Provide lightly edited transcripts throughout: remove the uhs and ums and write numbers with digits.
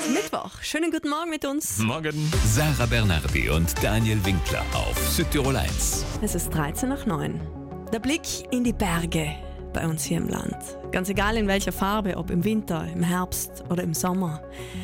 Mittwoch. Schönen guten Morgen mit uns. Morgen. Sarah Bernardi und Daniel Winkler auf Südtirol 1. Es ist 13:09. Der Blick in die Berge bei uns hier im Land. Ganz egal in welcher Farbe, ob im Winter, im Herbst oder im Sommer.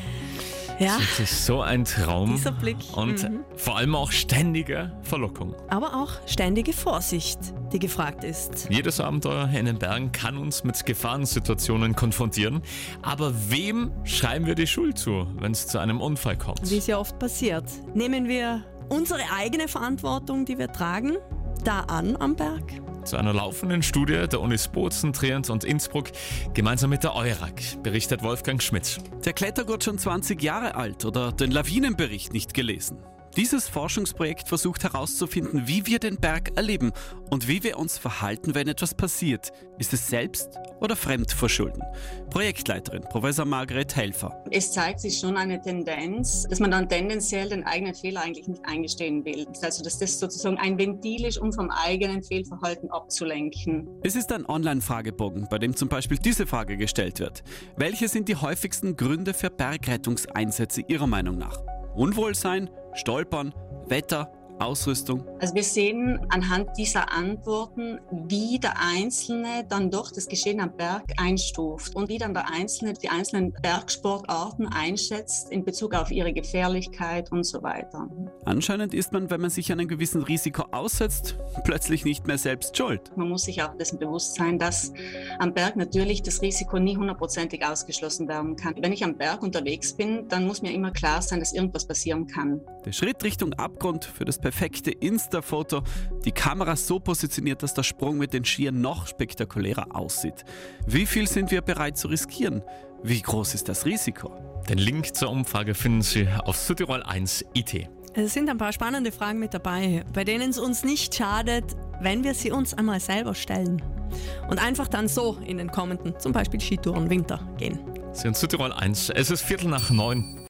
Ja, Das ist so ein Traum. dieser Blick. Und vor allem auch ständige Verlockung. Aber auch ständige Vorsicht, die gefragt ist. Jedes Abenteuer in den Bergen kann uns mit Gefahrensituationen konfrontieren. Aber wem schreiben wir die Schuld zu, wenn es zu einem Unfall kommt? Wie es ja oft passiert. Nehmen wir unsere eigene Verantwortung, die wir tragen, da an am Berg? Zu einer laufenden Studie der Unis Bozen, Trient und Innsbruck gemeinsam mit der EURAG, berichtet Wolfgang Schmidt. Der Klettergurt schon 20 Jahre alt oder den Lawinenbericht nicht gelesen. Dieses Forschungsprojekt versucht herauszufinden, wie wir den Berg erleben und wie wir uns verhalten, wenn etwas passiert. Ist es selbst oder Fremdverschulden? Projektleiterin Professor Margret Helfer. Es zeigt sich schon eine Tendenz, dass man dann tendenziell den eigenen Fehler eigentlich nicht eingestehen will. Also dass das sozusagen ein Ventil ist, um vom eigenen Fehlverhalten abzulenken. Es ist ein Online-Fragebogen, bei dem zum Beispiel diese Frage gestellt wird. Welche sind die häufigsten Gründe für Bergrettungseinsätze Ihrer Meinung nach? Unwohlsein, Stolpern, Wetter, Ausrüstung? Also wir sehen anhand dieser Antworten, wie der Einzelne dann doch das Geschehen am Berg einstuft und wie dann der Einzelne die einzelnen Bergsportarten einschätzt in Bezug auf ihre Gefährlichkeit und so weiter. Anscheinend ist man, wenn man sich einem gewissen Risiko aussetzt, plötzlich nicht mehr selbst schuld. Man muss sich auch dessen bewusst sein, dass am Berg natürlich das Risiko nie 100%ig ausgeschlossen werden kann. Wenn ich am Berg unterwegs bin, dann muss mir immer klar sein, dass irgendwas passieren kann. Der Schritt Richtung Abgrund für das perfekte Insta-Foto, die Kamera so positioniert, dass der Sprung mit den Skiern noch spektakulärer aussieht. Wie viel sind wir bereit zu riskieren? Wie groß ist das Risiko? Den Link zur Umfrage finden Sie auf Südtirol 1 IT. Es sind ein paar spannende Fragen mit dabei, bei denen es uns nicht schadet, wenn wir sie uns einmal selber stellen. Und einfach dann so in den kommenden, zum Beispiel Skitouren Winter, gehen. Sie sind Südtirol 1. Es ist 8:45.